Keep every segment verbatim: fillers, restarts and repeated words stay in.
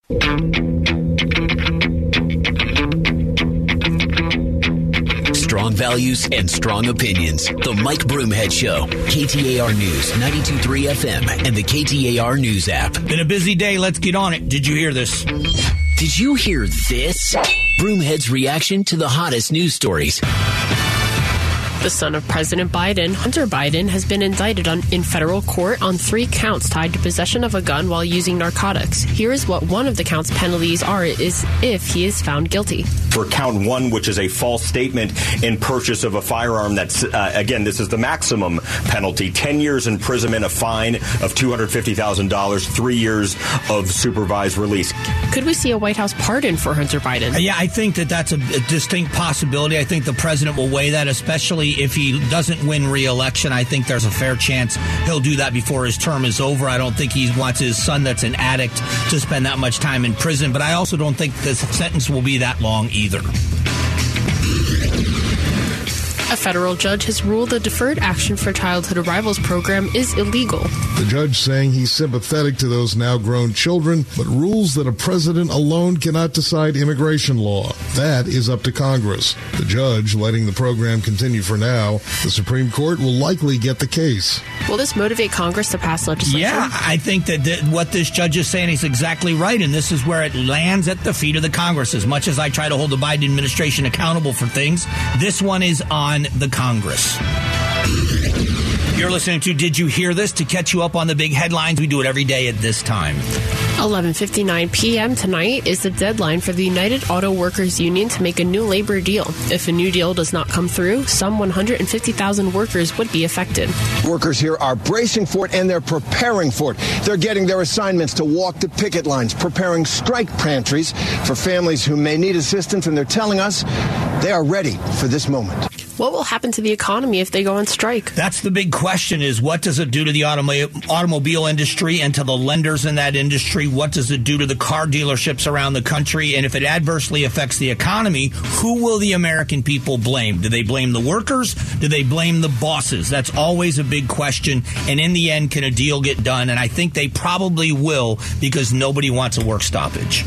Strong values and strong opinions. The Mike Broomhead Show. K T A R News, ninety-two point three F M, and the K T A R News app. Been a busy day. Let's get on it. Did you hear this? Did you hear this? Broomhead's reaction to the hottest news stories. The son of President Biden, Hunter Biden, has been indicted on, in federal court on three counts tied to possession of a gun while using narcotics. Here is what one of the counts' penalties are is if he is found guilty. For count one, which is a false statement in purchase of a firearm, that's, uh, again, this is the maximum penalty, ten years imprisonment, a fine of two hundred fifty thousand dollars, three years of supervised release. Could we see a White House pardon for Hunter Biden? Yeah, I think that that's a, a distinct possibility. I think the president will weigh that, especially if he doesn't win re-election. I think there's a fair chance he'll do that before his term is over. I don't think he wants his son that's an addict to spend that much time in prison, but I also don't think this sentence will be that long either. A federal judge has ruled the Deferred Action for Childhood Arrivals program is illegal. The judge saying he's sympathetic to those now grown children, but rules that a president alone cannot decide immigration law. That is up to Congress. The judge letting the program continue for now. The Supreme Court will likely get the case. Will this motivate Congress to pass legislation? Yeah, I think that th- what this judge is saying is exactly right, and this is where it lands at the feet of the Congress. As much as I try to hold the Biden administration accountable for things, this one is on the Congress. You're listening to Did You Hear This? To catch you up on the big headlines, we do it every day at this time. eleven fifty-nine p.m. tonight is the deadline for the United Auto Workers Union to make a new labor deal. If a new deal does not come through, some one hundred fifty thousand workers would be affected. Workers here are bracing for it, and they're preparing for it. They're getting their assignments to walk the picket lines, preparing strike pantries for families who may need assistance, and they're telling us they are ready for this moment. What will happen to the economy if they go on strike? That's the big question, is what does it do to the automo- automobile industry and to the lenders in that industry? What does it do to the car dealerships around the country? And if it adversely affects the economy, who will the American people blame? Do they blame the workers? Do they blame the bosses? That's always a big question. And in the end, can a deal get done? And I think they probably will, because nobody wants a work stoppage.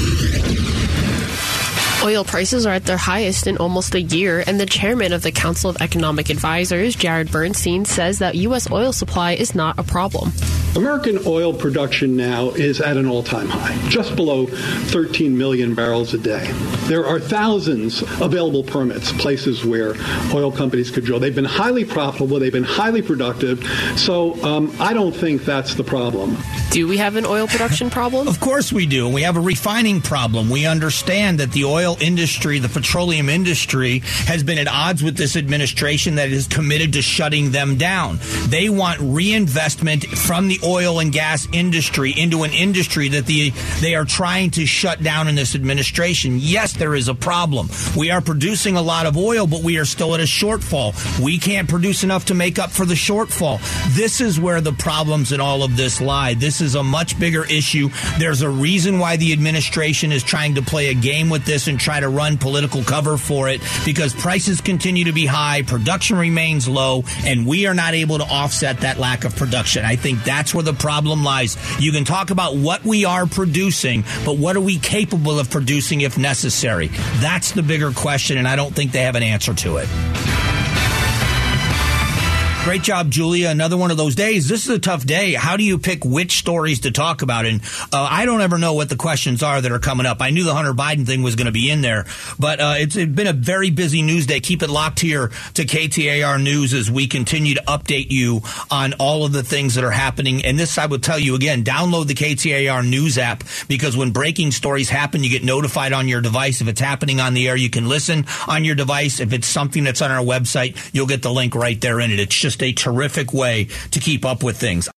Oil prices are at their highest in almost a year, and the chairman of the Council of Economic Advisors, Jared Bernstein, says that U S oil supply is not a problem. American oil production now is at an all-time high, just below thirteen million barrels a day. There are thousands of available permits, places where oil companies could drill. They've been highly profitable. They've been highly productive. So um, I don't think that's the problem. Do we have an oil production problem? Of course we do. We have a refining problem. We understand that the oil industry, the petroleum industry, has been at odds with this administration that is committed to shutting them down. They want reinvestment from the oil and gas industry into an industry that the they are trying to shut down in this administration. Yes, there is a problem. We are producing a lot of oil, but we are still at a shortfall. We can't produce enough to make up for the shortfall. This is where the problems in all of this lie. This is a much bigger issue. There's a reason why the administration is trying to play a game with this and try to run political cover for it, because prices continue to be high, production remains low, and we are not able to offset that lack of production. I think that's where the problem lies. You can talk about what we are producing, but what are we capable of producing if necessary? That's the bigger question, and I don't think they have an answer to it. Great job, Julia. Another one of those days. This is a tough day. How do you pick which stories to talk about? And uh, I don't ever know what the questions are that are coming up. I knew the Hunter Biden thing was going to be in there, but uh, it's, it's been a very busy news day. Keep it locked here to K T A R News as we continue to update you on all of the things that are happening. And this, I will tell you again, download the K T A R News app, because when breaking stories happen, you get notified on your device. If it's happening on the air, you can listen on your device. If it's something that's on our website, you'll get the link right there in it. It's just a terrific way to keep up with things.